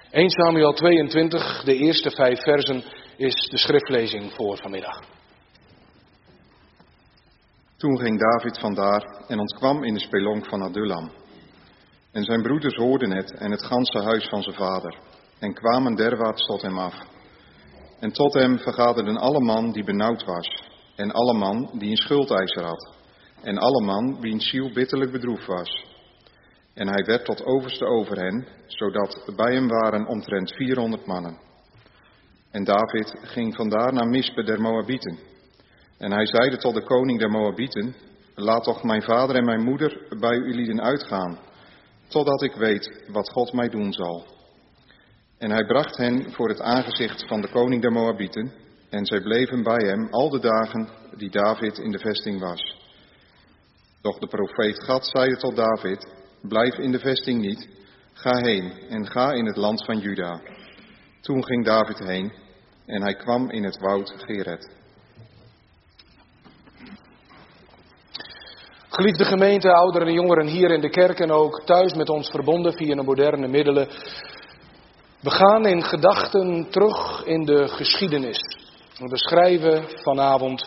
1 Samuel 22, de eerste 5 versen, is de schriftlezing voor vanmiddag. Toen ging David vandaar en ontkwam in de spelonk van Adullam. En zijn broeders hoorden het en het ganse huis van zijn vader, en kwamen derwaarts tot hem af. En tot hem vergaderden alle man die benauwd was, en alle man die een schuldeiser had, en alle man wiens ziel bitterlijk bedroefd was. En hij werd tot overste over hen, zodat bij hem waren omtrent 400 mannen. En David ging vandaar naar Mispe der Moabieten. En hij zeide tot de koning der Moabieten: laat toch mijn vader en mijn moeder bij uw lieden uitgaan, totdat ik weet wat God mij doen zal. En hij bracht hen voor het aangezicht van de koning der Moabieten, en zij bleven bij hem al de dagen die David in de vesting was. Doch de profeet Gad zeide tot David: blijf in de vesting niet, ga heen en ga in het land van Juda. Toen ging David heen en hij kwam in het woud Geret. Geliefde gemeente, ouderen en jongeren hier in de kerk en ook thuis met ons verbonden via de moderne middelen. We gaan in gedachten terug in de geschiedenis. We beschrijven vanavond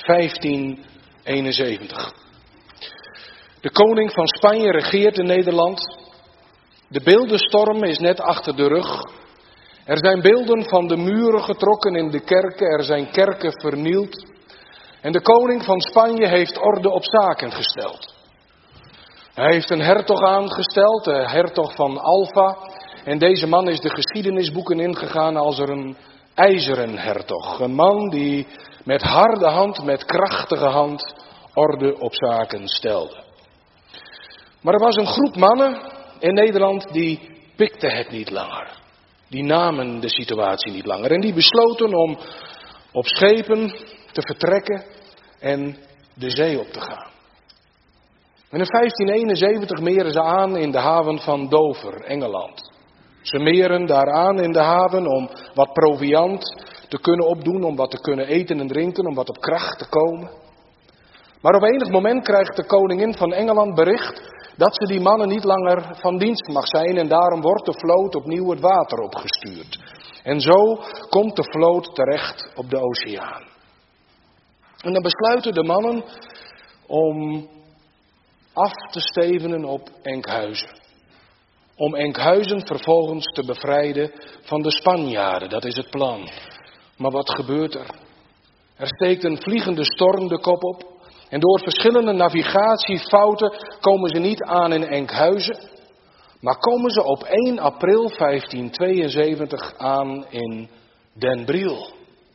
1571. De koning van Spanje regeert in Nederland. De beeldenstorm is net achter de rug. Er zijn beelden van de muren getrokken in de kerken. Er zijn kerken vernield. En de koning van Spanje heeft orde op zaken gesteld. Hij heeft een hertog aangesteld, de hertog van Alva. En deze man is de geschiedenisboeken ingegaan als een ijzeren hertog. Een man die met harde hand, met krachtige hand, orde op zaken stelde. Maar er was een groep mannen in Nederland die pikte het niet langer. Die namen de situatie niet langer. En die besloten om op schepen te vertrekken en de zee op te gaan. En in 1571 meren ze aan in de haven van Dover, Engeland. Ze meren daar aan in de haven om wat proviand te kunnen opdoen, om wat te kunnen eten en drinken, om wat op kracht te komen. Maar op enig moment krijgt de koningin van Engeland bericht dat ze die mannen niet langer van dienst mag zijn en daarom wordt de vloot opnieuw het water opgestuurd. En zo komt de vloot terecht op de oceaan. En dan besluiten de mannen om af te stevenen op Enkhuizen. Om Enkhuizen vervolgens te bevrijden van de Spanjaarden, dat is het plan. Maar wat gebeurt er? Er steekt een vliegende storm de kop op. En door verschillende navigatiefouten komen ze niet aan in Enkhuizen. Maar komen ze op 1 april 1572 aan in Den Briel.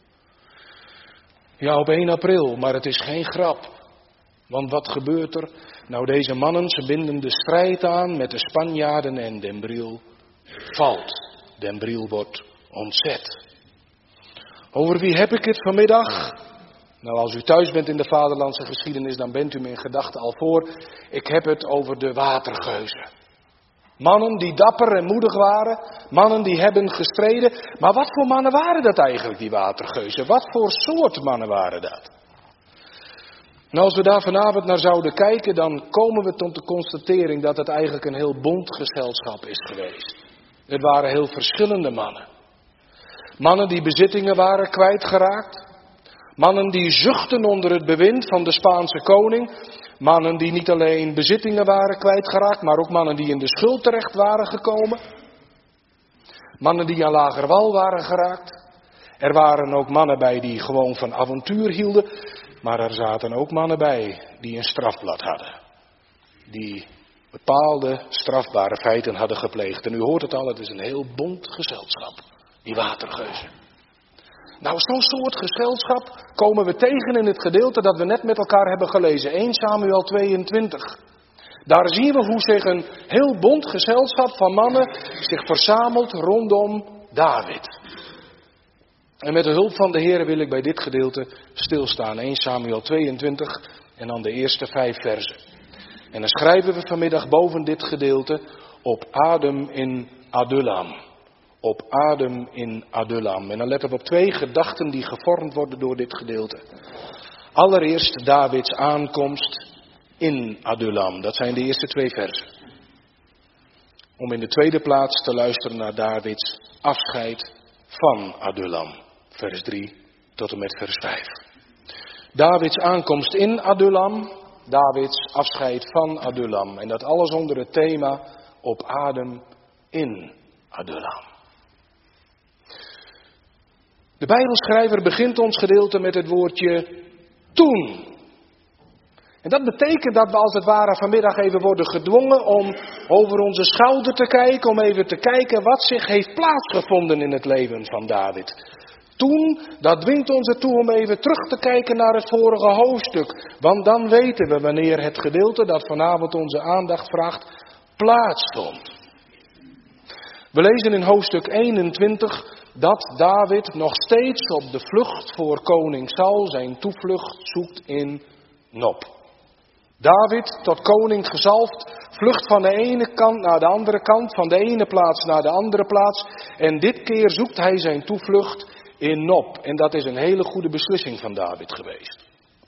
Ja, op 1 april, maar het is geen grap. Want wat gebeurt er? Nou, deze mannen, ze binden de strijd aan met de Spanjaarden en Den Briel valt. Den Briel wordt ontzet. Over wie heb ik het vanmiddag? Nou, als u thuis bent in de vaderlandse geschiedenis, dan bent u me in gedachten al voor. Ik heb het over de watergeuzen. Mannen die dapper en moedig waren. Mannen die hebben gestreden. Maar wat voor mannen waren dat eigenlijk, die watergeuzen? Wat voor soort mannen waren dat? Nou, als we daar vanavond naar zouden kijken, dan komen we tot de constatering dat het eigenlijk een heel bont gezelschap is geweest. Het waren heel verschillende mannen. Mannen die bezittingen waren kwijtgeraakt. Mannen die zuchtten onder het bewind van de Spaanse koning. Mannen die niet alleen bezittingen waren kwijtgeraakt, maar ook mannen die in de schuld terecht waren gekomen. Mannen die aan lager wal waren geraakt. Er waren ook mannen bij die gewoon van avontuur hielden. Maar er zaten ook mannen bij die een strafblad hadden. Die bepaalde strafbare feiten hadden gepleegd. En u hoort het al, het is een heel bont gezelschap. Die watergeuzen. Nou, zo'n soort gezelschap komen we tegen in het gedeelte dat we net met elkaar hebben gelezen. 1 Samuel 22. Daar zien we hoe zich een heel bont gezelschap van mannen zich verzamelt rondom David. En met de hulp van de Heer wil ik bij dit gedeelte stilstaan. 1 Samuel 22 en dan de eerste 5 versen. En dan schrijven we vanmiddag boven dit gedeelte op adem in Adullam. Op adem in Adullam. En dan letten we op 2 gedachten die gevormd worden door dit gedeelte. Allereerst Davids aankomst in Adullam. Dat zijn de eerste 2 versen. om in de tweede plaats te luisteren naar Davids afscheid van Adullam. Vers 3 tot en met vers 5. Davids aankomst in Adullam, Davids afscheid van Adullam. En dat alles onder het thema op adem in Adullam. De Bijbelschrijver begint ons gedeelte met het woordje toen. En dat betekent dat we als het ware vanmiddag even worden gedwongen om over onze schouder te kijken. Om even te kijken wat zich heeft plaatsgevonden in het leven van David. Toen, dat dwingt ons ertoe om even terug te kijken naar het vorige hoofdstuk. Want dan weten we wanneer het gedeelte dat vanavond onze aandacht vraagt plaatsvond. We lezen in hoofdstuk 21 dat David nog steeds op de vlucht voor koning Saul zijn toevlucht zoekt in Nob. David, tot koning gezalfd, vlucht van de ene kant naar de andere kant, van de ene plaats naar de andere plaats. En dit keer zoekt hij zijn toevlucht in Nob. En dat is een hele goede beslissing van David geweest.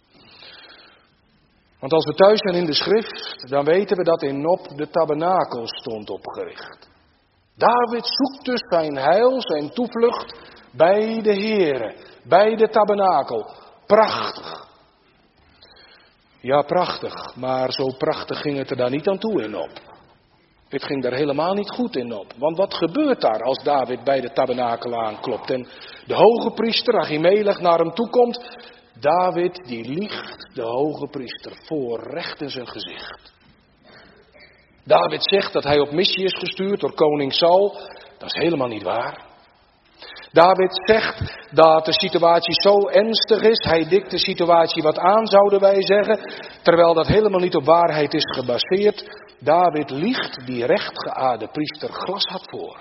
Want als we thuis zijn in de schrift, dan weten we dat in Nob de tabernakel stond opgericht. David zoekt dus zijn heil, zijn toevlucht bij de Heere, bij de tabernakel. Prachtig. Ja, prachtig, maar zo prachtig ging het er daar niet aan toe in Nob. Het ging daar helemaal niet goed in Nob. Want wat gebeurt daar als David bij de tabernakel aanklopt en de hoge priester Achimelech naar hem toe komt? David die liegt de hoge priester voor recht in zijn gezicht. David zegt dat hij op missie is gestuurd door koning Saul. Dat is helemaal niet waar. David zegt dat de situatie zo ernstig is. Hij dikt de situatie wat aan, zouden wij zeggen. Terwijl dat helemaal niet op waarheid is gebaseerd. David liegt die rechtgeaarde priester glashard voor.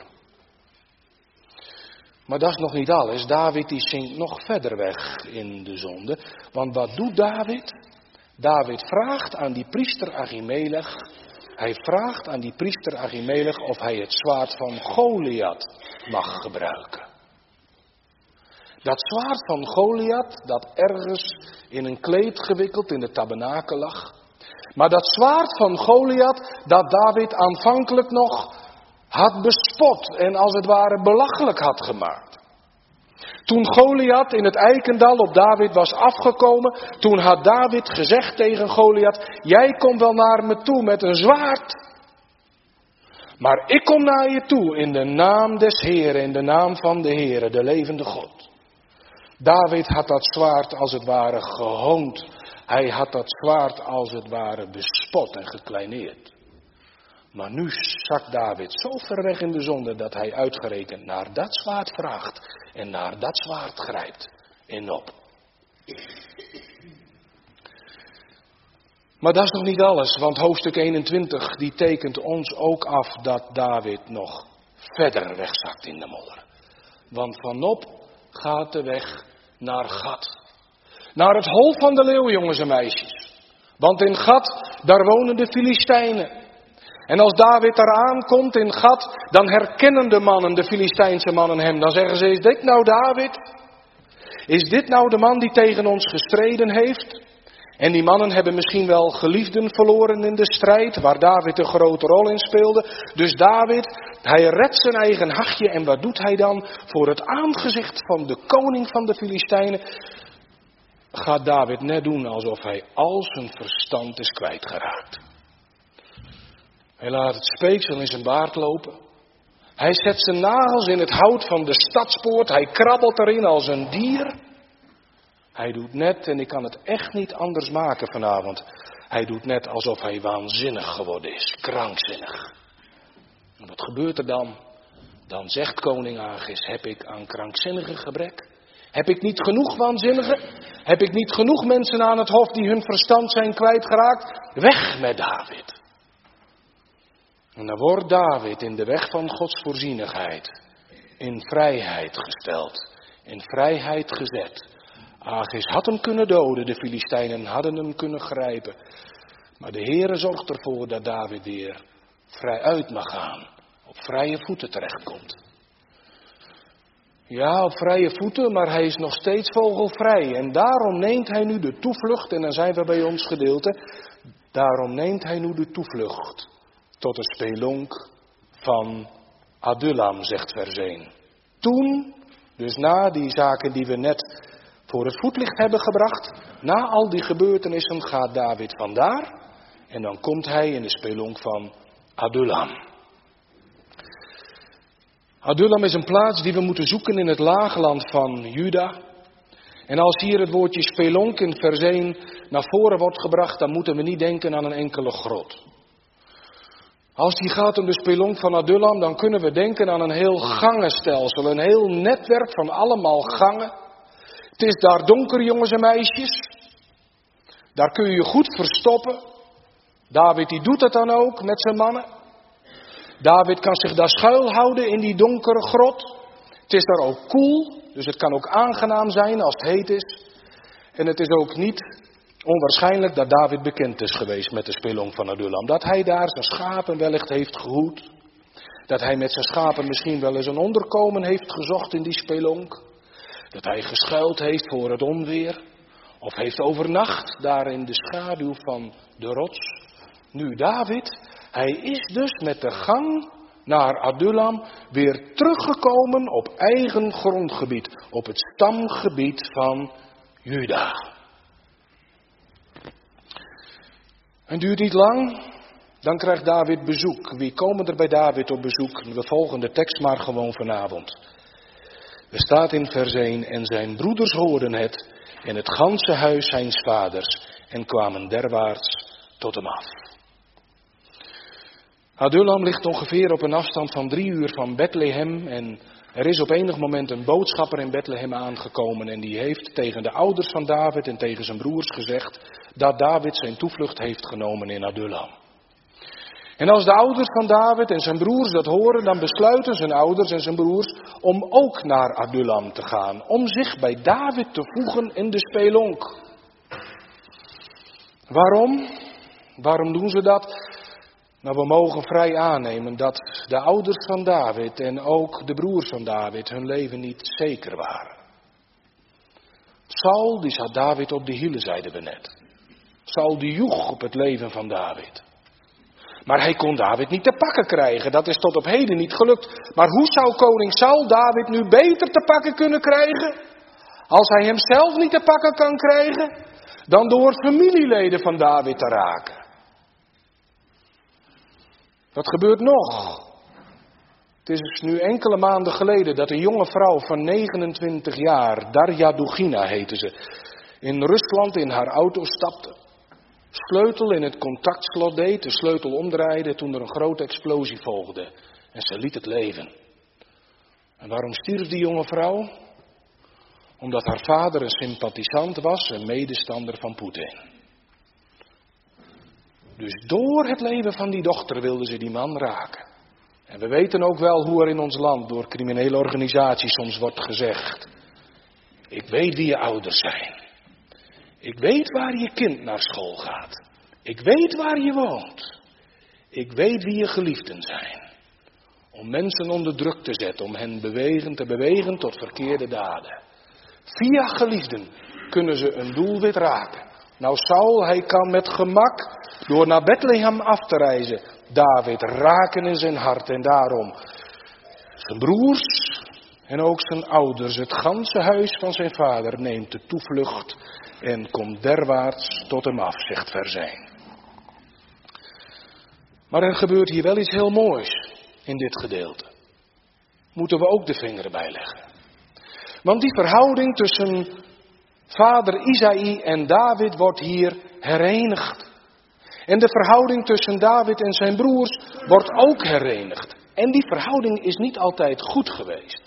Maar dat is nog niet alles. David die zinkt nog verder weg in de zonde. Want wat doet David? David vraagt aan die priester Achimelech. Hij vraagt aan die priester Achimelech of hij het zwaard van Goliat mag gebruiken. Dat zwaard van Goliat, dat ergens in een kleed gewikkeld in de tabernakel lag. Maar dat zwaard van Goliat, dat David aanvankelijk nog had bespot en als het ware belachelijk had gemaakt. Toen Goliat in het Eikendal op David was afgekomen, toen had David gezegd tegen Goliat: jij komt wel naar me toe met een zwaard. Maar ik kom naar je toe in de naam des Heeren, in de naam van de Heere, de levende God. David had dat zwaard als het ware gehoond. Hij had dat zwaard als het ware bespot en gekleineerd. Maar nu zakt David zo ver weg in de zonde dat hij uitgerekend naar dat zwaard vraagt en naar dat zwaard grijpt in Nob. Maar dat is nog niet alles, want hoofdstuk 21 die tekent ons ook af dat David nog verder wegzakt in de modder. Want van Nob gaat de weg naar Gad. Naar het hol van de leeuw, jongens en meisjes. Want in Gad, daar wonen de Filistijnen. En als David daar aankomt in Gad, dan herkennen de mannen, de Filistijnse mannen hem. Dan zeggen ze: is dit nou David? Is dit nou de man die tegen ons gestreden heeft? En die mannen hebben misschien wel geliefden verloren in de strijd, waar David een grote rol in speelde. Dus David, hij redt zijn eigen hachje en wat doet hij dan? Voor het aangezicht van de koning van de Filistijnen gaat David net doen alsof hij al zijn verstand is kwijtgeraakt. Hij laat het speeksel in zijn baard lopen. Hij zet zijn nagels in het hout van de stadspoort. Hij krabbelt erin als een dier. Hij doet net, en ik kan het echt niet anders maken vanavond. Hij doet net alsof hij waanzinnig geworden is. Krankzinnig. En wat gebeurt er dan? Dan zegt koning Agis: heb ik aan krankzinnige gebrek? Heb ik niet genoeg waanzinnigen? Heb ik niet genoeg mensen aan het hof die hun verstand zijn kwijtgeraakt? Weg met David. En dan wordt David in de weg van Gods voorzienigheid in vrijheid gesteld. In vrijheid gezet. Agis had hem kunnen doden, de Filistijnen hadden hem kunnen grijpen. Maar de Heere zorgt ervoor dat David weer vrij uit mag gaan. Op vrije voeten terechtkomt. Ja, op vrije voeten, maar hij is nog steeds vogelvrij. En daarom neemt hij nu de toevlucht, en dan zijn we bij ons gedeelte. Daarom neemt hij nu de toevlucht tot de spelonk van Adullam, zegt vers 1. Toen, dus na die zaken die we net voor het voetlicht hebben gebracht, na al die gebeurtenissen gaat David vandaar en dan komt hij in de spelonk van Adullam. Adullam is een plaats die we moeten zoeken in het laagland van Juda. En als hier het woordje spelonk in vers 1 naar voren wordt gebracht, dan moeten we niet denken aan een enkele grot. Als die gaat om de spelonk van Adullam, dan kunnen we denken aan een heel gangenstelsel, een heel netwerk van allemaal gangen. Het is daar donker, jongens en meisjes. Daar kun je je goed verstoppen. David die doet dat dan ook met zijn mannen. David kan zich daar schuilhouden in die donkere grot. Het is daar ook koel, dus het kan ook aangenaam zijn als het heet is. En het is ook niet onwaarschijnlijk dat David bekend is geweest met de spelonk van Adullam. Dat hij daar zijn schapen wellicht heeft gehoed. Dat hij met zijn schapen misschien wel eens een onderkomen heeft gezocht in die spelonk. Dat hij geschuild heeft voor het onweer. Of heeft overnacht daar in de schaduw van de rots. Nu David, hij is dus met de gang naar Adullam weer teruggekomen op eigen grondgebied. Op het stamgebied van Juda. En duurt niet lang, dan krijgt David bezoek. Wie komen er bij David op bezoek? We volgen de tekst maar gewoon vanavond. Er staat in vers 1, en zijn broeders hoorden het en het ganse huis zijns vaders en kwamen derwaarts tot hem af. Adullam ligt ongeveer op een afstand van 3 uur van Bethlehem en er is op enig moment een boodschapper in Bethlehem aangekomen en die heeft tegen de ouders van David en tegen zijn broers gezegd dat David zijn toevlucht heeft genomen in Adullam. En als de ouders van David en zijn broers dat horen, dan besluiten zijn ouders en zijn broers om ook naar Adullam te gaan. Om zich bij David te voegen in de spelonk. Waarom? Waarom doen ze dat? Nou, we mogen vrij aannemen dat de ouders van David en ook de broers van David hun leven niet zeker waren. Saul, die zat David op de hielen, zeiden we net. Saul die joeg op het leven van David. Maar hij kon David niet te pakken krijgen. Dat is tot op heden niet gelukt. Maar hoe zou koning Saul David nu beter te pakken kunnen krijgen? Als hij hem zelf niet te pakken kan krijgen, dan door familieleden van David te raken. Wat gebeurt nog? Het is nu enkele maanden geleden dat een jonge vrouw van 29 jaar, Darja Dugina heette ze, in Rusland in haar auto stapte. Sleutel in het contactslot deed, de sleutel omdraaide toen er een grote explosie volgde. En ze liet het leven. En waarom stierf die jonge vrouw? Omdat haar vader een sympathisant was, een medestander van Poetin. Dus door het leven van die dochter wilde ze die man raken. En we weten ook wel hoe er in ons land door criminele organisaties soms wordt gezegd: ik weet wie je ouders zijn. Ik weet waar je kind naar school gaat. Ik weet waar je woont. Ik weet wie je geliefden zijn. Om mensen onder druk te zetten, om hen te bewegen tot verkeerde daden. Via geliefden kunnen ze een doelwit raken. Nou, Saul, hij kan met gemak door naar Bethlehem af te reizen David raken in zijn hart. En daarom zijn broers en ook zijn ouders, het ganse huis van zijn vader, neemt de toevlucht en komt derwaarts tot hem af, zegt vers 1. Maar er gebeurt hier wel iets heel moois in dit gedeelte. Moeten we ook de vinger erbij leggen. Want die verhouding tussen vader Isaï en David wordt hier herenigd. En de verhouding tussen David en zijn broers wordt ook herenigd. En die verhouding is niet altijd goed geweest.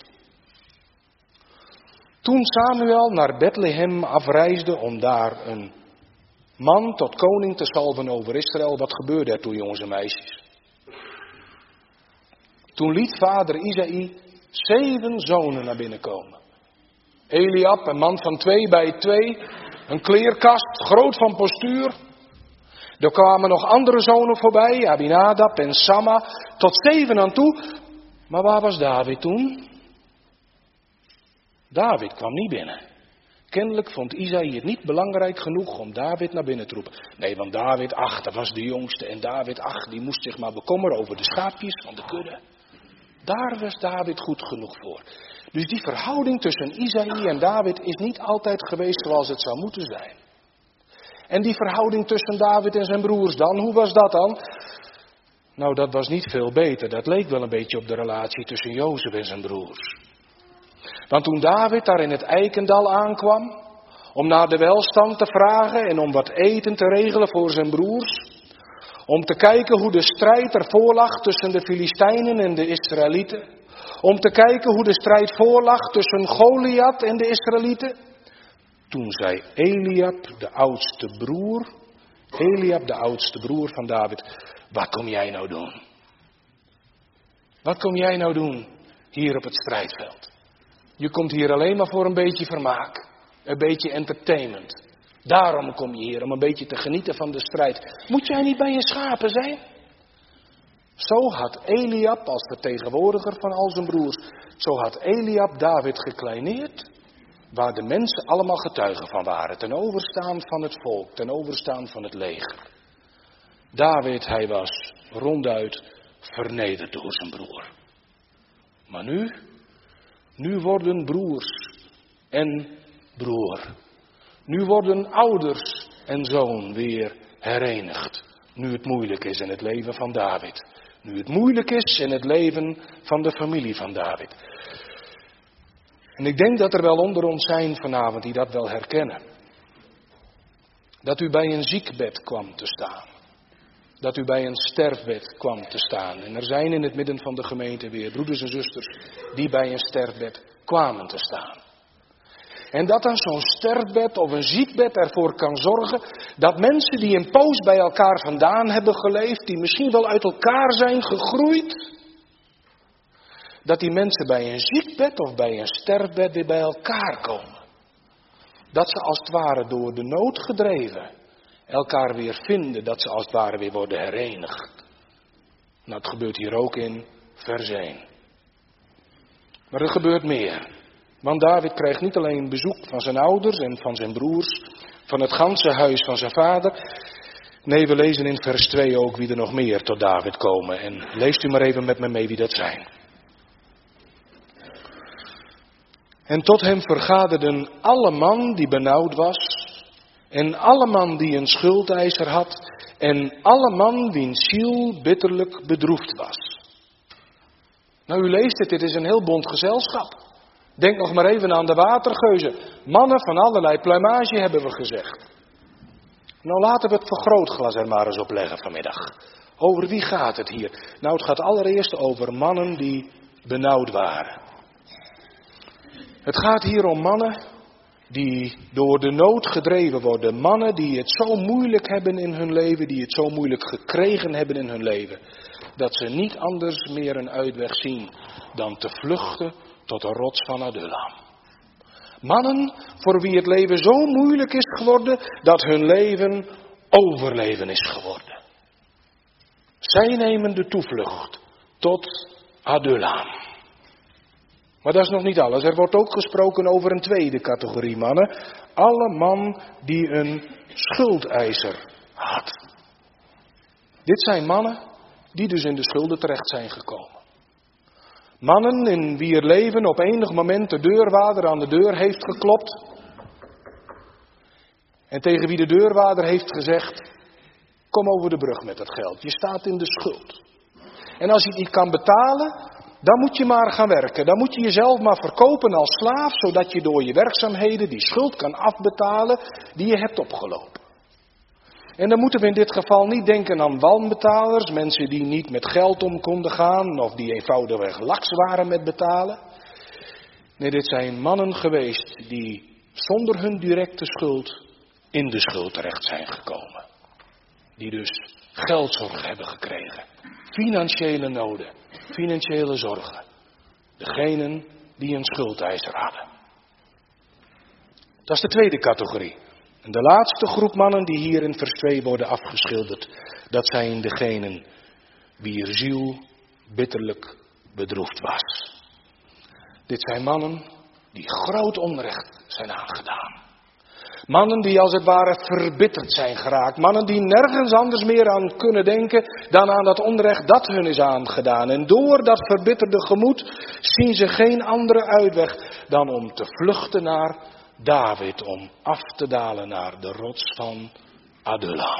Toen Samuel naar Bethlehem afreisde om daar een man tot koning te salven over Israël, wat gebeurde er toen, jongens en meisjes? Toen liet vader Isaï 7 zonen naar binnen komen. Eliab, een man van 2 bij 2, een kleerkast, groot van postuur. Er kwamen nog andere zonen voorbij, Abinadab en Samma, tot 7 aan toe. Maar waar was David toen? David kwam niet binnen. kennelijk vond Isaïe het niet belangrijk genoeg om David naar binnen te roepen. Nee, want David, dat was de jongste. En David, die moest zich maar bekommeren over de schaapjes van de kudde. Daar was David goed genoeg voor. Dus die verhouding tussen Isaïe en David is niet altijd geweest zoals het zou moeten zijn. En die verhouding tussen David en zijn broers dan, hoe was dat dan? Nou, dat was niet veel beter. Dat leek wel een beetje op de relatie tussen Jozef en zijn broers. Want toen David daar in het Eikendal aankwam, om naar de welstand te vragen en om wat eten te regelen voor zijn broers, om te kijken hoe de strijd ervoor lag tussen de Filistijnen en de Israëlieten, om te kijken hoe de strijd voorlag tussen Goliath en de Israëlieten, toen zei Eliab, de oudste broer van David, wat kom jij nou doen? Wat kom jij nou doen hier op het strijdveld? Je komt hier alleen maar voor een beetje vermaak, een beetje entertainment. Daarom kom je hier, om een beetje te genieten van de strijd. Moet jij niet bij je schapen zijn? Zo had Eliab, als vertegenwoordiger van al zijn broers, zo had Eliab David gekleineerd, waar de mensen allemaal getuigen van waren, ten overstaan van het volk, ten overstaan van het leger. David, hij was ronduit vernederd door zijn broer. Maar nu worden broers en broer. Nu worden ouders en zoon weer herenigd. Nu het moeilijk is in het leven van David. Nu het moeilijk is in het leven van de familie van David. En ik denk dat er wel onder ons zijn vanavond die dat wel herkennen. Dat u bij een ziekbed kwam te staan. Dat u bij een sterfbed kwam te staan. En er zijn in het midden van de gemeente weer broeders en zusters die bij een sterfbed kwamen te staan. En dat dan zo'n sterfbed of een ziekbed ervoor kan zorgen dat mensen die een poos bij elkaar vandaan hebben geleefd, die misschien wel uit elkaar zijn gegroeid, dat die mensen bij een ziekbed of bij een sterfbed weer bij elkaar komen. Dat ze als het ware door de nood gedreven elkaar weer vinden, dat ze als het ware weer worden herenigd. Nou, het gebeurt hier ook in vers 1. Maar er gebeurt meer. Want David krijgt niet alleen bezoek van zijn ouders en van zijn broers, van het ganse huis van zijn vader. Nee, we lezen in vers 2 ook wie er nog meer tot David komen. En leest u maar even met me mee wie dat zijn. En tot hem vergaderden alle man die benauwd was, en alle man die een schuldeiser had, en alle man wiens ziel bitterlijk bedroefd was. Nou, u leest het, dit is een heel bont gezelschap. Denk nog maar even aan de watergeuzen. Mannen van allerlei pluimage hebben we gezegd. Nou, laten we het vergrootglas er maar eens op leggen vanmiddag. Over wie gaat het hier? Nou, het gaat allereerst over mannen die benauwd waren. Het gaat hier om mannen die door de nood gedreven worden. Mannen die het zo moeilijk hebben in hun leven, die het zo moeilijk gekregen hebben in hun leven, dat ze niet anders meer een uitweg zien dan te vluchten tot de rots van Adullam. Mannen voor wie het leven zo moeilijk is geworden dat hun leven overleven is geworden. Zij nemen de toevlucht tot Adullam. Maar dat is nog niet alles. Er wordt ook gesproken over een tweede categorie mannen. Alle man die een schuldeiser had. Dit zijn mannen die dus in de schulden terecht zijn gekomen. Mannen in wie het leven op enig moment de deurwaarder aan de deur heeft geklopt. En tegen wie de deurwaarder heeft gezegd, kom over de brug met dat geld. Je staat in de schuld. En als je het niet kan betalen, dan moet je maar gaan werken. Dan moet je jezelf maar verkopen als slaaf, zodat je door je werkzaamheden die schuld kan afbetalen die je hebt opgelopen. En dan moeten we in dit geval niet denken aan wanbetalers, mensen die niet met geld om konden gaan of die eenvoudigweg laks waren met betalen. Nee, dit zijn mannen geweest die zonder hun directe schuld in de schuld terecht zijn gekomen. Die dus geldzorg hebben gekregen. Financiële noden, financiële zorgen. Degenen die een schuldeiser hadden. Dat is de tweede categorie. En de laatste groep mannen die hier in vers 2 worden afgeschilderd, dat zijn degenen wier ziel bitterlijk bedroefd was. Dit zijn mannen die groot onrecht zijn aangedaan. Mannen die als het ware verbitterd zijn geraakt. Mannen die nergens anders meer aan kunnen denken dan aan dat onrecht dat hun is aangedaan. En door dat verbitterde gemoed zien ze geen andere uitweg dan om te vluchten naar David. Om af te dalen naar de rots van Adullam.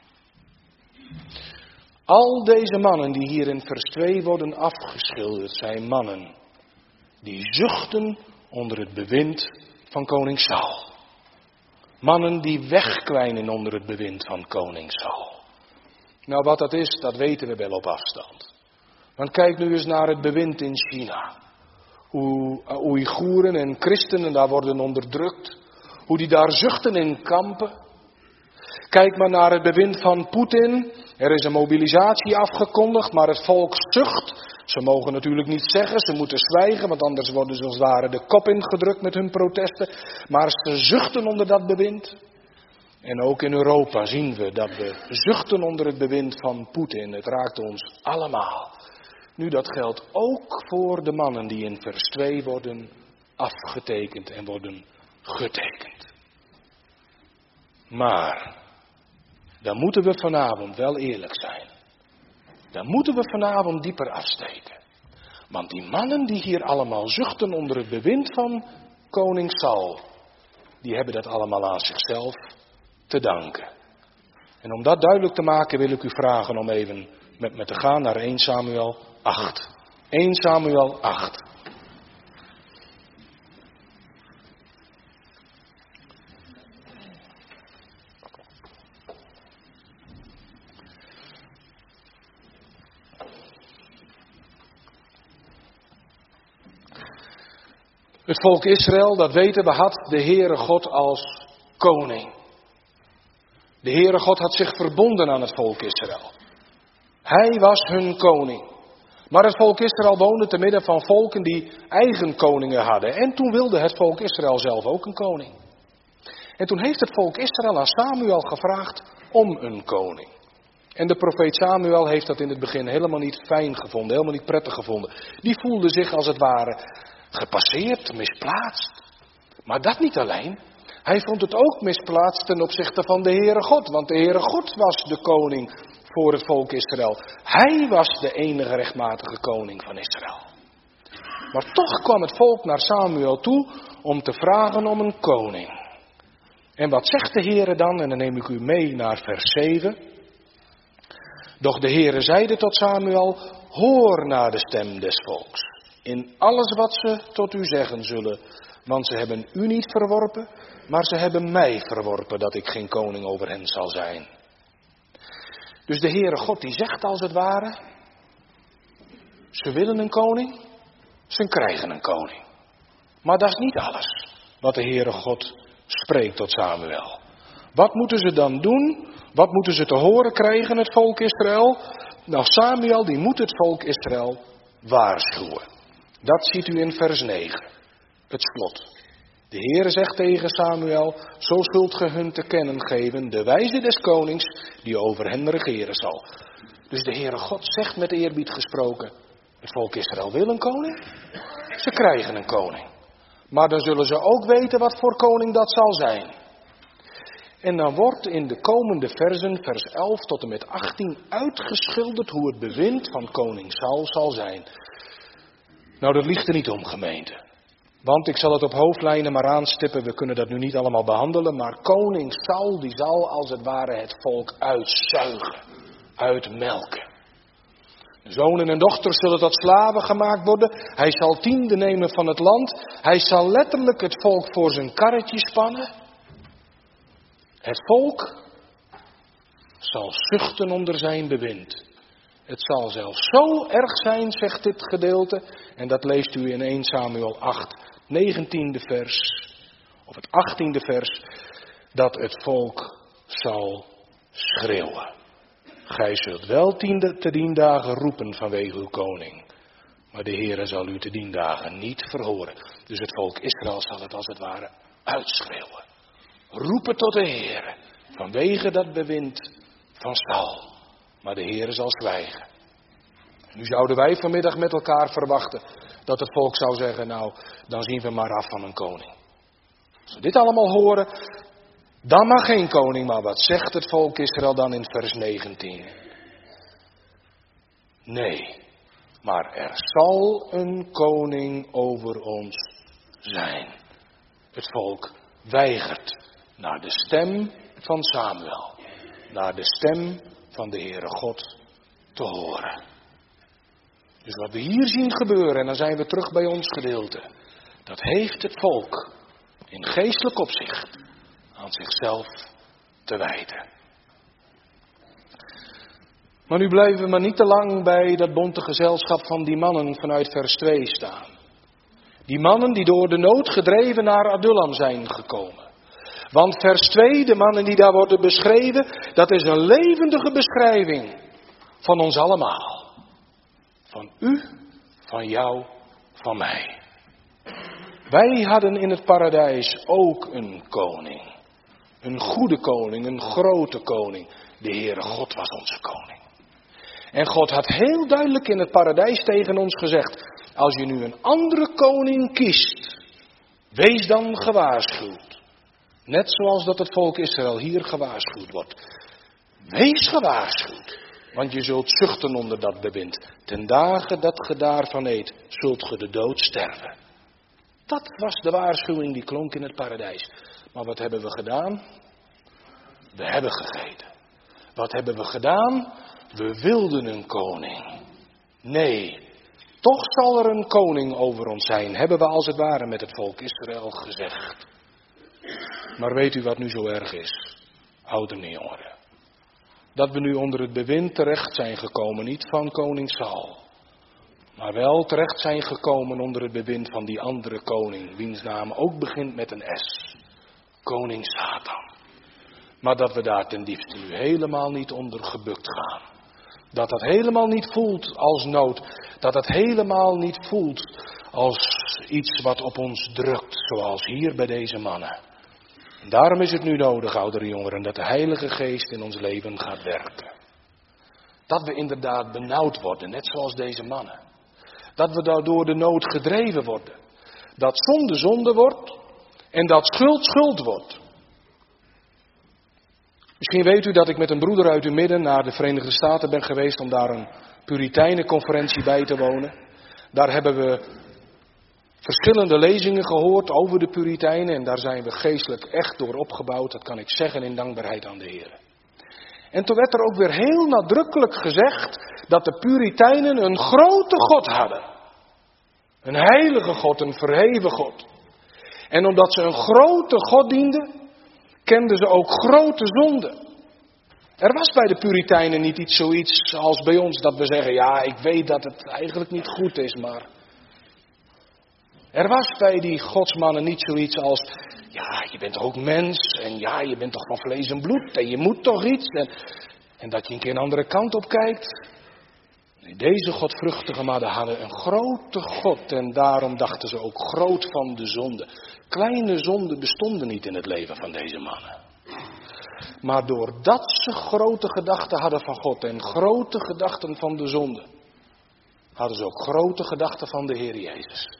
Al deze mannen die hier in vers 2 worden afgeschilderd zijn mannen die zuchten onder het bewind van koning Saul. Mannen die wegkwijnen onder het bewind van koning Saul. Nou, wat dat is, dat weten we wel op afstand. Want kijk nu eens naar het bewind in China. Hoe Oeigoeren en christenen daar worden onderdrukt. Hoe die daar zuchten in kampen. Kijk maar naar het bewind van Poetin. Er is een mobilisatie afgekondigd, maar het volk zucht. Ze mogen natuurlijk niet zeggen, ze moeten zwijgen, want anders worden ze als het ware de kop ingedrukt met hun protesten. Maar ze zuchten onder dat bewind. En ook in Europa zien we dat we zuchten onder het bewind van Poetin. Het raakt ons allemaal. Nu, dat geldt ook voor de mannen die in vers 2 worden afgetekend en worden getekend. Maar dan moeten we vanavond wel eerlijk zijn. Dan moeten we vanavond dieper afsteken. Want die mannen die hier allemaal zuchten onder het bewind van koning Saul, die hebben dat allemaal aan zichzelf te danken. En om dat duidelijk te maken wil ik u vragen om even met me te gaan naar 1 Samuel 8. 1 Samuel 8. Het volk Israël, dat weten we, had de Heere God als koning. De Heere God had zich verbonden aan het volk Israël. Hij was hun koning. Maar het volk Israël woonde te midden van volken die eigen koningen hadden. En toen wilde het volk Israël zelf ook een koning. En toen heeft het volk Israël aan Samuel gevraagd om een koning. En de profeet Samuel heeft dat in het begin helemaal niet fijn gevonden, helemaal niet prettig gevonden. Die voelde zich als het ware gepasseerd, misplaatst. Maar dat niet alleen. Hij vond het ook misplaatst ten opzichte van de Heere God. Want de Heere God was de koning voor het volk Israël. Hij was de enige rechtmatige koning van Israël. Maar toch kwam het volk naar Samuel toe om te vragen om een koning. En wat zegt de Heere dan? En dan neem ik u mee naar vers 7. Doch de Heere zeide tot Samuel: hoor naar de stem des volks. In alles wat ze tot u zeggen zullen. Want ze hebben u niet verworpen, maar ze hebben mij verworpen dat ik geen koning over hen zal zijn. Dus de Heere God die zegt als het ware: ze willen een koning, ze krijgen een koning. Maar dat is niet alles wat de Heere God spreekt tot Samuel. Wat moeten ze dan doen? Wat moeten ze te horen krijgen, het volk Israël? Nou, Samuel die moet het volk Israël waarschuwen. Dat ziet u in vers 9, het slot. De Heere zegt tegen Samuel: zo zult ge hun te kennen geven de wijze des konings die over hen regeren zal. Dus de Heere God zegt met eerbied gesproken: het volk Israël wil een koning, ze krijgen een koning. Maar dan zullen ze ook weten wat voor koning dat zal zijn. En dan wordt in de komende versen, vers 11 tot en met 18, uitgeschilderd hoe het bewind van koning Saul zal zijn. Nou, dat ligt er niet om, gemeente. Want ik zal het op hoofdlijnen maar aanstippen, we kunnen dat nu niet allemaal behandelen. Maar koning Saul, die zal als het ware het volk uitzuigen, uitmelken. Zonen en dochters zullen tot slaven gemaakt worden. Hij zal tiende nemen van het land. Hij zal letterlijk het volk voor zijn karretje spannen. Het volk zal zuchten onder zijn bewind. Het zal zelfs zo erg zijn, zegt dit gedeelte, en dat leest u in 1 Samuel 8, 19e vers, of het 18e vers, dat het volk zal schreeuwen. Gij zult wel te 10 dagen roepen vanwege uw koning, maar de Heere zal u te 10 dagen niet verhoren. Dus het volk Israël zal het als het ware uitschreeuwen. Roepen tot de Heere vanwege dat bewind van Saul. Maar de Heere zal zwijgen. Nu zouden wij vanmiddag met elkaar verwachten dat het volk zou zeggen: nou, dan zien we maar af van een koning. Als we dit allemaal horen, Dan mag geen koning, maar wat zegt het volk Israël dan in vers 19? Nee, maar er zal een koning over ons zijn. Het volk weigert naar de stem van Samuel, naar de stem van de Heere God te horen. Dus wat we hier zien gebeuren, en dan zijn we terug bij ons gedeelte, dat heeft het volk in geestelijk opzicht aan zichzelf te wijten. Maar nu blijven we maar niet te lang bij dat bonte gezelschap van die mannen vanuit vers 2 staan. Die mannen die door de nood gedreven naar Adullam zijn gekomen. Want vers 2, de mannen die daar worden beschreven, dat is een levendige beschrijving van ons allemaal. Van u, van jou, van mij. Wij hadden in het paradijs ook een koning. Een goede koning, een grote koning. De Heere God was onze koning. En God had heel duidelijk in het paradijs tegen ons gezegd: als je nu een andere koning kiest, wees dan gewaarschuwd. Net zoals dat het volk Israël hier gewaarschuwd wordt. Wees gewaarschuwd, want je zult zuchten onder dat bewind. Ten dagen dat ge daarvan eet, zult ge de dood sterven. Dat was de waarschuwing die klonk in het paradijs. Maar wat hebben we gedaan? We hebben gegeten. Wat hebben we gedaan? We wilden een koning. Nee, toch zal er een koning over ons zijn, hebben we als het ware met het volk Israël gezegd. Maar weet u wat nu zo erg is, ouderen en jongeren? Dat we nu onder het bewind terecht zijn gekomen, niet van koning Saul, maar wel terecht zijn gekomen onder het bewind van die andere koning, wiens naam ook begint met een S. Koning Satan. Maar dat we daar ten diepste nu helemaal niet onder gebukt gaan. Dat dat helemaal niet voelt als nood. Dat het helemaal niet voelt als iets wat op ons drukt, zoals hier bij deze mannen. En daarom is het nu nodig, oudere jongeren, dat de Heilige Geest in ons leven gaat werken. Dat we inderdaad benauwd worden, net zoals deze mannen. Dat we daardoor de nood gedreven worden. Dat zonde zonde wordt en dat schuld schuld wordt. Misschien weet u dat ik met een broeder uit uw midden naar de Verenigde Staten ben geweest om daar een Puritijnenconferentie bij te wonen. Daar hebben we verschillende lezingen gehoord over de Puritijnen en daar zijn we geestelijk echt door opgebouwd, dat kan ik zeggen in dankbaarheid aan de Heer. En toen werd er ook weer heel nadrukkelijk gezegd dat de Puritijnen een grote God hadden. Een heilige God, een verheven God. En omdat ze een grote God dienden, kenden ze ook grote zonden. Er was bij de Puritijnen niet zoiets als bij ons dat we zeggen, ja, ik weet dat het eigenlijk niet goed is, maar... Er was bij die godsmannen niet zoiets als, ja, je bent toch ook mens en ja, je bent toch van vlees en bloed en je moet toch iets en dat je een keer een andere kant op kijkt. Nee, deze godvruchtige mannen hadden een grote God en daarom dachten ze ook groot van de zonde. Kleine zonden bestonden niet in het leven van deze mannen. Maar doordat ze grote gedachten hadden van God en grote gedachten van de zonde, hadden ze ook grote gedachten van de Heer Jezus.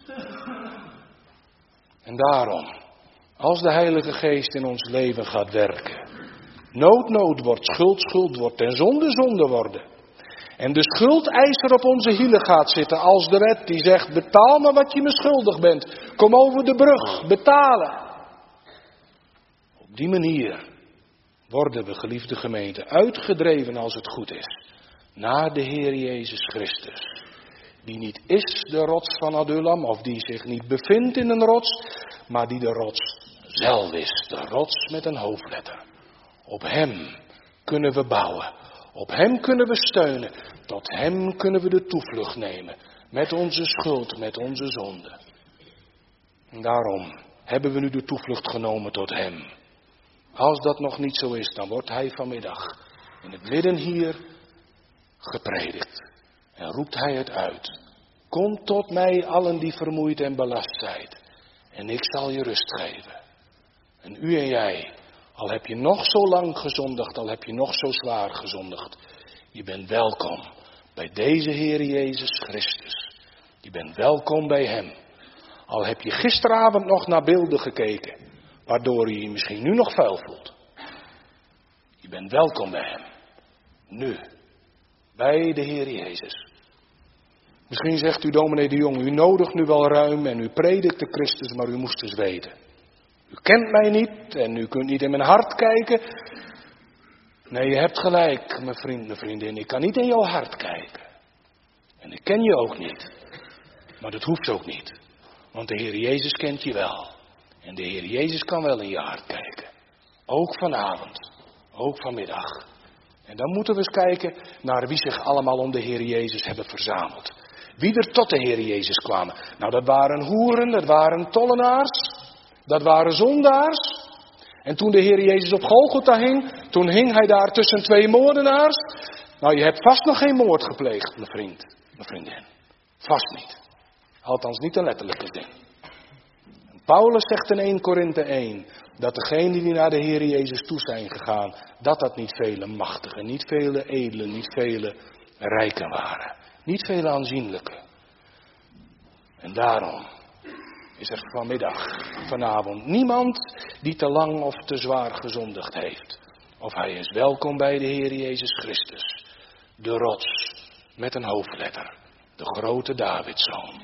En daarom, als de Heilige Geest in ons leven gaat werken, nood wordt, schuld wordt en zonde worden. En de schuldeiser op onze hielen gaat zitten als de wet die zegt, betaal me wat je me schuldig bent. Kom over de brug, betalen. Op die manier worden we, geliefde gemeente, uitgedreven als het goed is, naar de Heer Jezus Christus. Die niet is de rots van Adullam, of die zich niet bevindt in een rots, maar die de rots zelf is. De rots met een hoofdletter. Op hem kunnen we bouwen. Op hem kunnen we steunen. Tot hem kunnen we de toevlucht nemen. Met onze schuld, met onze zonde. En daarom hebben we nu de toevlucht genomen tot hem. Als dat nog niet zo is, dan wordt hij vanmiddag in het midden hier gepredikt. En roept hij het uit. Kom tot mij allen die vermoeid en belast zijt. En ik zal je rust geven. En u en jij, al heb je nog zo lang gezondigd, al heb je nog zo zwaar gezondigd. Je bent welkom bij deze Heer Jezus Christus. Je bent welkom bij hem. Al heb je gisteravond nog naar beelden gekeken. waardoor je je misschien nu nog vuil voelt. Je bent welkom bij hem. Nu. Bij de Heer Jezus. Misschien zegt u, dominee de Jong, u nodigt nu wel ruim en u predikt de Christus, maar u moest eens weten. U kent mij niet en u kunt niet in mijn hart kijken. Nee, je hebt gelijk, mijn vriend, mijn vriendin. Ik kan niet in jouw hart kijken. En ik ken je ook niet. Maar dat hoeft ook niet. Want de Heer Jezus kent je wel. En de Heer Jezus kan wel in je hart kijken. Ook vanavond. Ook vanmiddag. En dan moeten we eens kijken naar wie zich allemaal om de Heer Jezus hebben verzameld. Wie er tot de Heer Jezus kwamen. Nou, dat waren hoeren, dat waren tollenaars. Dat waren zondaars. En toen de Heer Jezus op Golgotha hing, toen hing hij daar tussen twee moordenaars. Nou, je hebt vast nog geen moord gepleegd, mijn vriend, mijn vriendin. Vast niet. Althans niet een letterlijke zin. Paulus zegt in 1 Korinthe 1, dat degenen die naar de Heer Jezus toe zijn gegaan, dat niet vele machtigen, niet vele edelen, niet vele rijken waren. Niet vele aanzienlijke. En daarom is er vanavond niemand die te lang of te zwaar gezondigd heeft. Of hij is welkom bij de Heer Jezus Christus. De rots met een hoofdletter. De grote Davidszoon.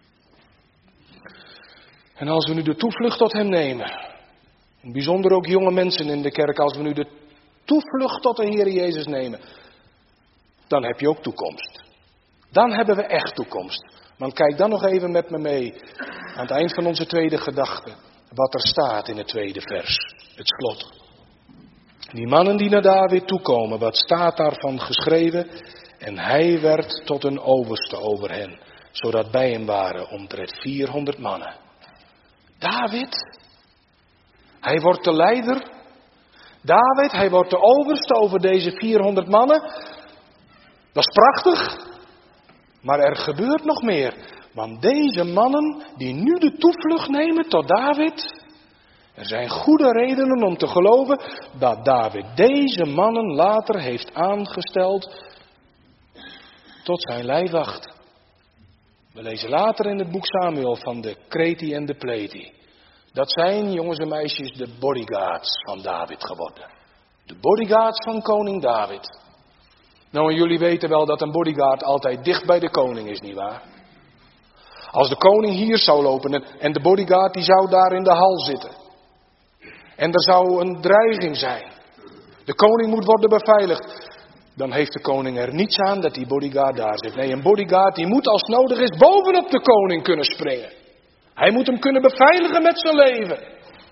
En als we nu de toevlucht tot hem nemen. Bijzonder ook jonge mensen in de kerk. Als we nu de toevlucht tot de Heer Jezus nemen. Dan heb je ook toekomst. Dan hebben we echt toekomst. Want kijk dan nog even met me mee. Aan het eind van onze tweede gedachte. Wat er staat in het tweede vers. Het slot. Die mannen die naar David toekomen. Wat staat daarvan geschreven? En hij werd tot een overste over hen. Zodat bij hem waren omtrent 400 mannen. David. Hij wordt de leider. David, hij wordt de overste over deze 400 mannen. Dat is prachtig. Maar er gebeurt nog meer. Want deze mannen die nu de toevlucht nemen tot David. Er zijn goede redenen om te geloven dat David deze mannen later heeft aangesteld tot zijn lijfwacht. We lezen later in het boek Samuel van de Kreti en de Pleti. Dat zijn, jongens en meisjes, de bodyguards van David geworden. De bodyguards van koning David. Nou, en jullie weten wel dat een bodyguard altijd dicht bij de koning is, nietwaar? Als de koning hier zou lopen en de bodyguard die zou daar in de hal zitten. En er zou een dreiging zijn. De koning moet worden beveiligd. Dan heeft de koning er niets aan dat die bodyguard daar zit. Nee, een bodyguard die moet als nodig is bovenop de koning kunnen springen. Hij moet hem kunnen beveiligen met zijn leven.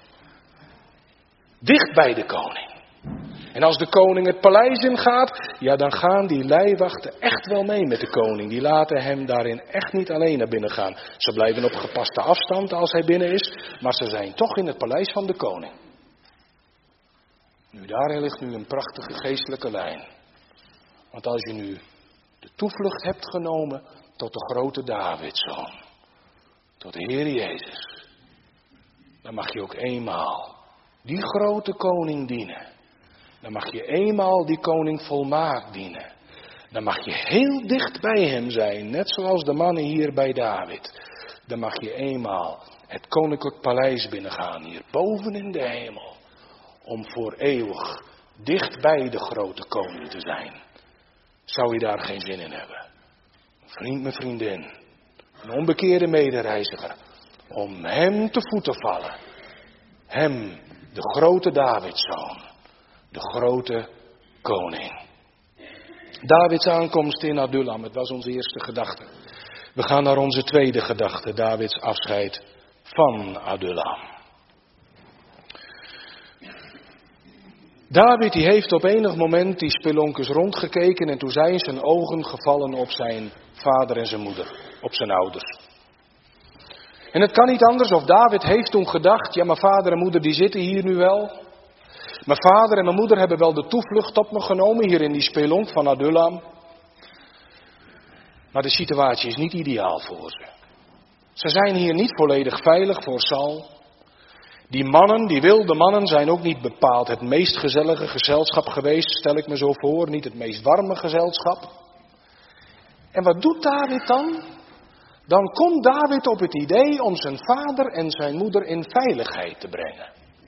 Dicht bij de koning. En als de koning het paleis ingaat, ja, dan gaan die lijfwachten echt wel mee met de koning. Die laten hem daarin echt niet alleen naar binnen gaan. Ze blijven op gepaste afstand als hij binnen is, maar ze zijn toch in het paleis van de koning. Nu, daarin ligt nu een prachtige geestelijke lijn. Want als je nu de toevlucht hebt genomen tot de grote Davidszoon, tot de Heer Jezus, dan mag je ook eenmaal die grote koning dienen. Dan mag je eenmaal die koning volmaakt dienen. Dan mag je heel dicht bij hem zijn, net zoals de mannen hier bij David. Dan mag je eenmaal het koninklijk paleis binnengaan, hier boven in de hemel. Om voor eeuwig dicht bij de grote koning te zijn. Zou je daar geen zin in hebben? Vriend, mijn vriendin, een onbekeerde medereiziger. Om hem te voeten vallen. Hem, de grote Davidszoon. De grote koning. Davids aankomst in Adullam, het was onze eerste gedachte. We gaan naar onze tweede gedachte, Davids afscheid van Adullam. David die heeft op enig moment die spelonkers rondgekeken en toen zijn zijn ogen gevallen op zijn vader en zijn moeder, op zijn ouders. En het kan niet anders of David heeft toen gedacht, ja, mijn vader en moeder die zitten hier nu wel. Mijn vader en mijn moeder hebben wel de toevlucht op me genomen hier in die spelonk van Adullam. Maar de situatie is niet ideaal voor ze. Ze zijn hier niet volledig veilig voor Saul. Die mannen, die wilde mannen, zijn ook niet bepaald het meest gezellige gezelschap geweest, stel ik me zo voor. Niet het meest warme gezelschap. En wat doet David dan? Dan komt David op het idee om zijn vader en zijn moeder in veiligheid te brengen.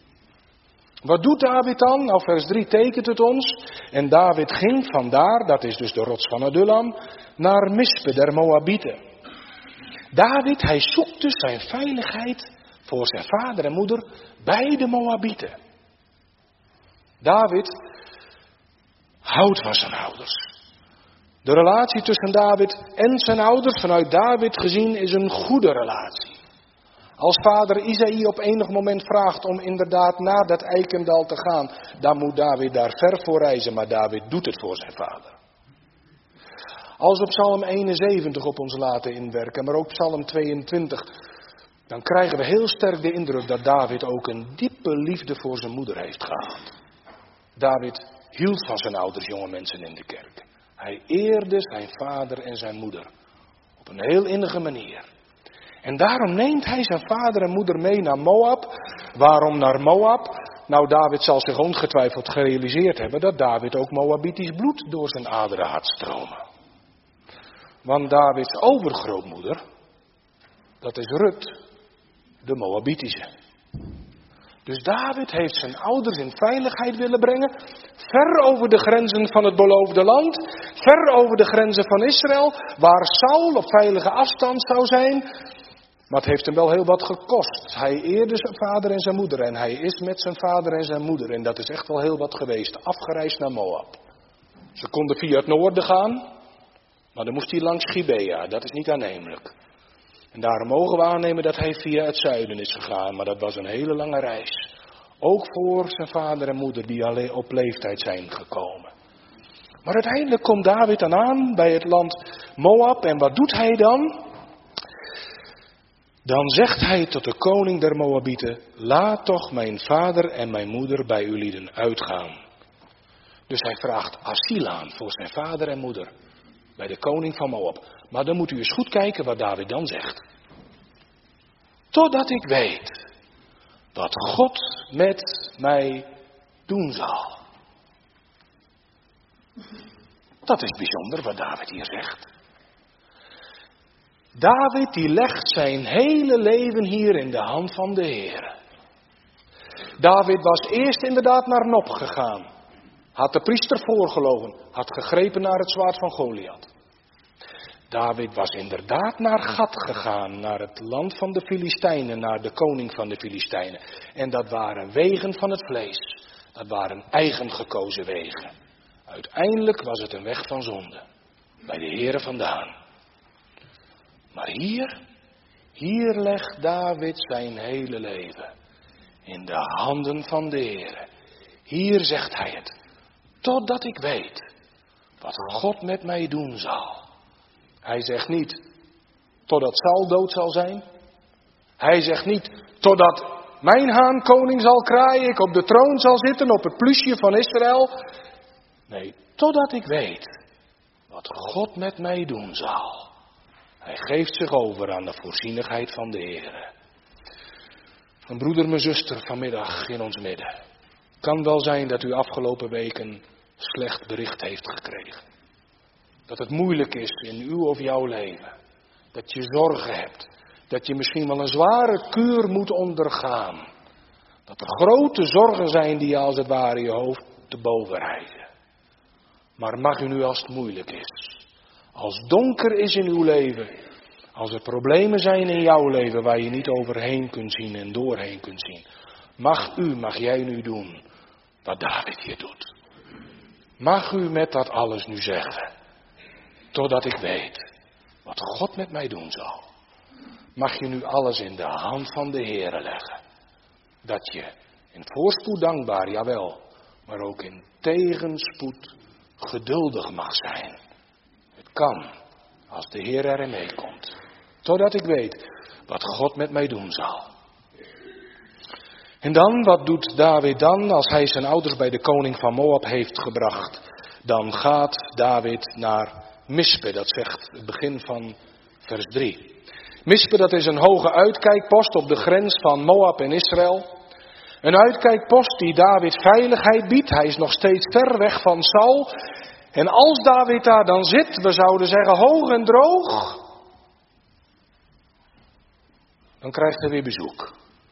Wat doet David dan? Nou, vers 3 tekent het ons. En David ging vandaar, dat is dus de rots van Adullam, naar Mispe der Moabieten. David, hij zoekt dus zijn veiligheid voor zijn vader en moeder bij de Moabieten. David houdt van zijn ouders. De relatie tussen David en zijn ouders, vanuit David gezien, is een goede relatie. Als vader Isaïe op enig moment vraagt om inderdaad naar dat eikendal te gaan, dan moet David daar ver voor reizen, maar David doet het voor zijn vader. Als we op Psalm 71 op ons laten inwerken, maar ook Psalm 22, dan krijgen we heel sterk de indruk dat David ook een diepe liefde voor zijn moeder heeft gehad. David hield van zijn ouders, jonge mensen in de kerk. Hij eerde zijn vader en zijn moeder op een heel innige manier. En daarom neemt hij zijn vader en moeder mee naar Moab. Waarom naar Moab? Nou, David zal zich ongetwijfeld gerealiseerd hebben dat David ook Moabitisch bloed door zijn aderen had stromen. Want Davids overgrootmoeder, dat is Rut, de Moabitische. Dus David heeft zijn ouders in veiligheid willen brengen, ver over de grenzen van het beloofde land, ver over de grenzen van Israël, waar Saul op veilige afstand zou zijn. Maar het heeft hem wel heel wat gekost. Hij eerde zijn vader en zijn moeder en hij is met zijn vader en zijn moeder, en dat is echt wel heel wat geweest, afgereisd naar Moab. Ze konden via het noorden gaan, maar dan moest hij langs Gibea, dat is niet aannemelijk. En daarom mogen we aannemen dat hij via het zuiden is gegaan, maar dat was een hele lange reis. Ook voor zijn vader en moeder die alleen op leeftijd zijn gekomen. Maar uiteindelijk komt David dan aan bij het land Moab en wat doet hij dan? Dan zegt hij tot de koning der Moabieten, laat toch mijn vader en mijn moeder bij ulieden uitgaan. Dus hij vraagt asiel aan voor zijn vader en moeder bij de koning van Moab. Maar dan moet u eens goed kijken wat David dan zegt. Totdat ik weet wat God met mij doen zal. Dat is bijzonder wat David hier zegt. David die legt zijn hele leven hier in de hand van de Heer. David was eerst inderdaad naar Nob gegaan. Had de priester voorgelogen. Had gegrepen naar het zwaard van Goliath. David was inderdaad naar Gad gegaan, naar het land van de Filistijnen, naar de koning van de Filistijnen. En dat waren wegen van het vlees. Dat waren eigen gekozen wegen. Uiteindelijk was het een weg van zonde. Bij de Heere vandaan. Maar hier legt David zijn hele leven in de handen van de Heere. Hier zegt hij het. Totdat ik weet wat God met mij doen zal. Hij zegt niet, totdat Saul dood zal zijn. Hij zegt niet, totdat mijn haan koning zal kraaien, ik op de troon zal zitten, op het plusje van Israël. Nee, totdat ik weet wat God met mij doen zal. Hij geeft zich over aan de voorzienigheid van de Heer. Een broeder, mijn zuster vanmiddag in ons midden. Kan wel zijn dat u afgelopen weken slecht bericht heeft gekregen. Dat het moeilijk is in uw of jouw leven. Dat je zorgen hebt. Dat je misschien wel een zware kuur moet ondergaan. Dat er grote zorgen zijn die je als het ware je hoofd te boven rijden. Maar mag u nu als het moeilijk is. Als het donker is in uw leven. Als er problemen zijn in jouw leven waar je niet overheen kunt zien en doorheen kunt zien. Mag jij nu doen wat David hier doet. Mag u met dat alles nu zeggen. Totdat ik weet wat God met mij doen zal. Mag je nu alles in de hand van de Heere leggen. Dat je in voorspoed dankbaar, jawel. Maar ook in tegenspoed geduldig mag zijn. Het kan als de Heer erin meekomt. Totdat ik weet wat God met mij doen zal. En dan, wat doet David dan als hij zijn ouders bij de koning van Moab heeft gebracht? Dan gaat David naar Mispe, dat zegt het begin van vers 3. Mispe, dat is een hoge uitkijkpost op de grens van Moab en Israël. Een uitkijkpost die David veiligheid biedt. Hij is nog steeds ver weg van Saul. En als David daar dan zit, we zouden zeggen hoog en droog, dan krijgt hij weer bezoek.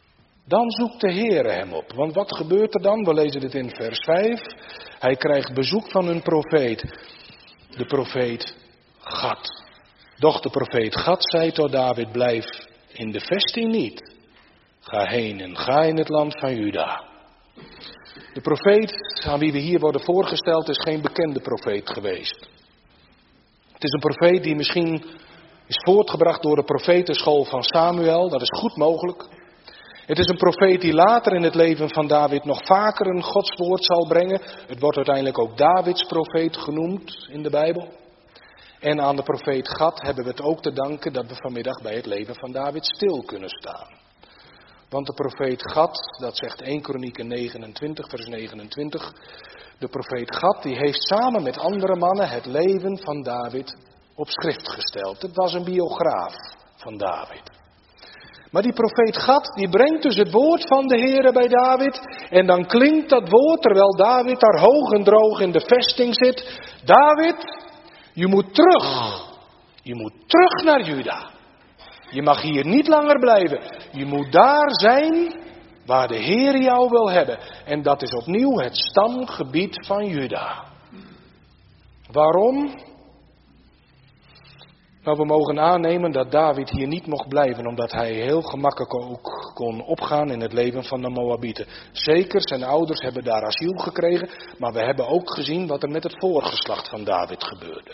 Dan zoekt de Heere hem op. Want wat gebeurt er dan? We lezen dit in vers 5. Hij krijgt bezoek van een profeet. De profeet Gad. Doch de profeet Gad zei tot David, blijf in de vesting niet. Ga heen en ga in het land van Juda. De profeet aan wie we hier worden voorgesteld is geen bekende profeet geweest. Het is een profeet die misschien is voortgebracht door de profetenschool van Samuel. Dat is goed mogelijk. Het is een profeet die later in het leven van David nog vaker een godswoord zal brengen. Het wordt uiteindelijk ook Davids profeet genoemd in de Bijbel. En aan de profeet Gad hebben we het ook te danken dat we vanmiddag bij het leven van David stil kunnen staan. Want de profeet Gad, dat zegt 1 Kronieken 29 vers 29. De profeet Gad die heeft samen met andere mannen het leven van David op schrift gesteld. Het was een biograaf van David. Maar die profeet Gad die brengt dus het woord van de Heere bij David. En dan klinkt dat woord terwijl David daar hoog en droog in de vesting zit. David, je moet terug. Je moet terug naar Juda. Je mag hier niet langer blijven. Je moet daar zijn waar de Heer jou wil hebben. En dat is opnieuw het stamgebied van Juda. Waarom? Nou, we mogen aannemen dat David hier niet mocht blijven, omdat hij heel gemakkelijk ook kon opgaan in het leven van de Moabieten. Zeker, zijn ouders hebben daar asiel gekregen, maar we hebben ook gezien wat er met het voorgeslacht van David gebeurde.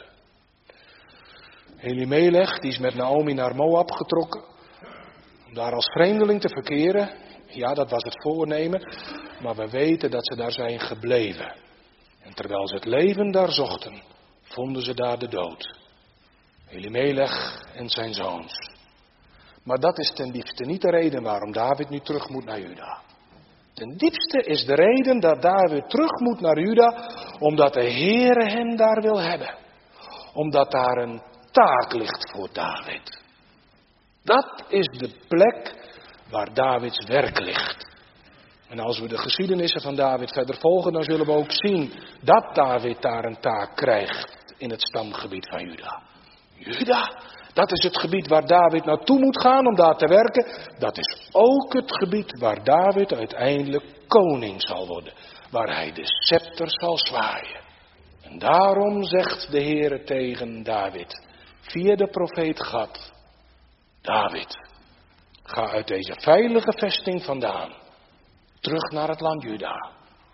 Elimelech, die is met Naomi naar Moab getrokken, om daar als vreemdeling te verkeren. Ja, dat was het voornemen, maar we weten dat ze daar zijn gebleven. En terwijl ze het leven daar zochten, vonden ze daar de dood. Elimelech en zijn zoons. Maar dat is ten diepste niet de reden waarom David nu terug moet naar Juda. Ten diepste is de reden dat David terug moet naar Juda, omdat de Heere hem daar wil hebben. Omdat daar een taak ligt voor David. Dat is de plek waar Davids werk ligt. En als we de geschiedenissen van David verder volgen, dan zullen we ook zien dat David daar een taak krijgt in het stamgebied van Juda. Juda, dat is het gebied waar David naartoe moet gaan om daar te werken. Dat is ook het gebied waar David uiteindelijk koning zal worden. Waar hij de scepter zal zwaaien. En daarom zegt de Heere tegen David, via de profeet Gad, David, ga uit deze veilige vesting vandaan, terug naar het land Juda.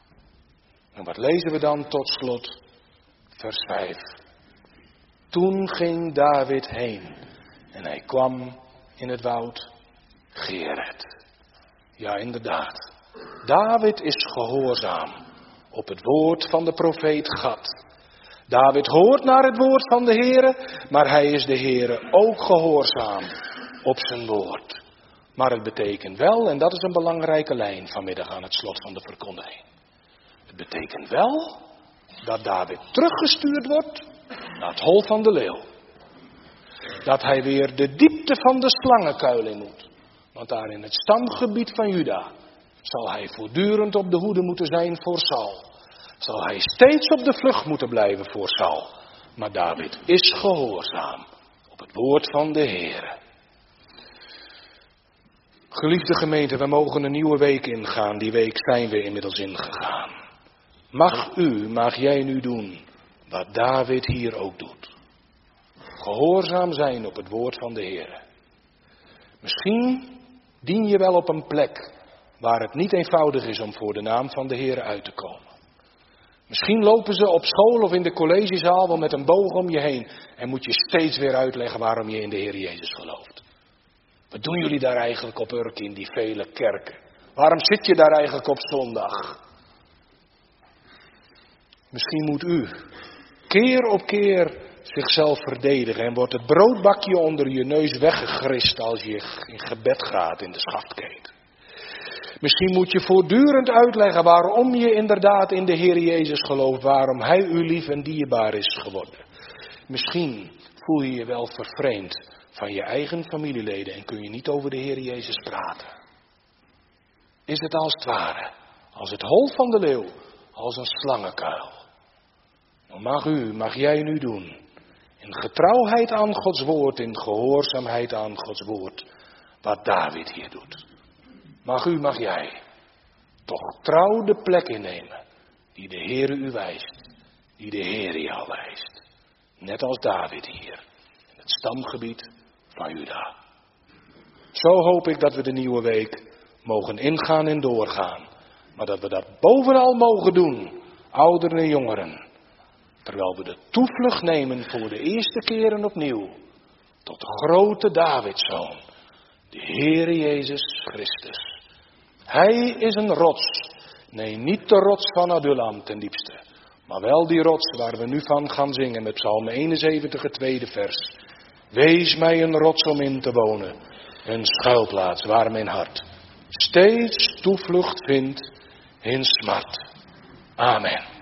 En wat lezen we dan tot slot? Vers 5. Toen ging David heen en hij kwam in het woud Gered. Ja, inderdaad. David is gehoorzaam op het woord van de profeet Gad. David hoort naar het woord van de Heere, maar hij is de Heere ook gehoorzaam op zijn woord. Maar het betekent wel, en dat is een belangrijke lijn vanmiddag aan het slot van de verkondiging. Het betekent wel dat David teruggestuurd wordt naar het hol van de leeuw. Dat hij weer de diepte van de slangenkuil in moet. Want daar in het stamgebied van Juda zal hij voortdurend op de hoede moeten zijn voor Saul. Zal hij steeds op de vlucht moeten blijven voor Saul. Maar David is gehoorzaam op het woord van de Heere. Geliefde gemeente, we mogen een nieuwe week ingaan. Die week zijn we inmiddels ingegaan. Mag jij nu doen wat David hier ook doet. Gehoorzaam zijn op het woord van de Heere. Misschien dien je wel op een plek waar het niet eenvoudig is om voor de naam van de Heere uit te komen. Misschien lopen ze op school of in de collegezaal wel met een boog om je heen en moet je steeds weer uitleggen waarom je in de Heer Jezus gelooft. Wat doen jullie daar eigenlijk op Urk in die vele kerken? Waarom zit je daar eigenlijk op zondag? Misschien moet u keer op keer zichzelf verdedigen en wordt het broodbakje onder je neus weggegrist als je in gebed gaat in de schaftketen. Misschien moet je voortdurend uitleggen waarom je inderdaad in de Heer Jezus gelooft, waarom Hij u lief en dierbaar is geworden. Misschien voel je je wel vervreemd van je eigen familieleden en kun je niet over de Heer Jezus praten. Is het als het ware, als het hol van de leeuw, als een slangenkuil. Dan mag jij nu doen, in getrouwheid aan Gods woord, in gehoorzaamheid aan Gods woord, wat David hier doet. mag jij toch trouw de plek innemen die de Heere u wijst, die de Heere jou wijst. Net als David hier, in het stamgebied van Juda. Zo hoop ik dat we de nieuwe week mogen ingaan en doorgaan. Maar dat we dat bovenal mogen doen, ouderen en jongeren. Terwijl we de toevlucht nemen voor de eerste keren opnieuw. Tot de grote Davidszoon, de Heere Jezus Christus. Hij is een rots. Nee, niet de rots van Adullam ten diepste. Maar wel die rots waar we nu van gaan zingen met Psalm 71, het tweede vers. Wees mij een rots om in te wonen. Een schuilplaats waar mijn hart steeds toevlucht vindt in smart. Amen.